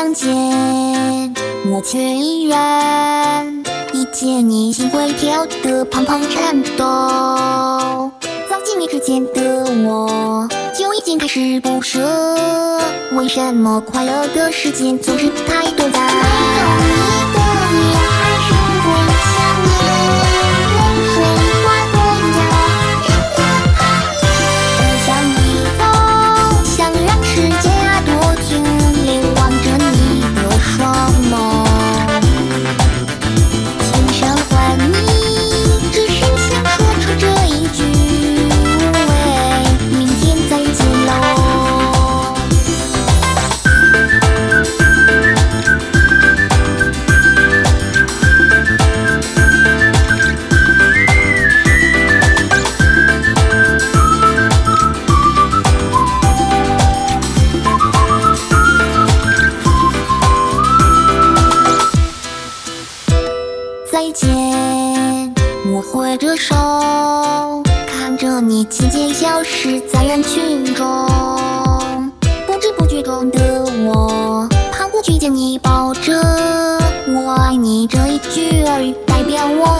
相见，我却依然一见你心会跳得怦怦颤抖。早几年之前的我就已经开始不舍，为什么快乐的时间总是太短暂？没有你的夜还是会想念，泪水划过眼角，真的讨厌。我想你走，想让世界多停留，望着你的双眸。千声唤你，只是想说出这一句，喂，明天再见喽。再见，我挥着手，看着你渐渐消失在人群中。不知不觉中的我，跑过去将你抱着，我爱你这一句儿语代表我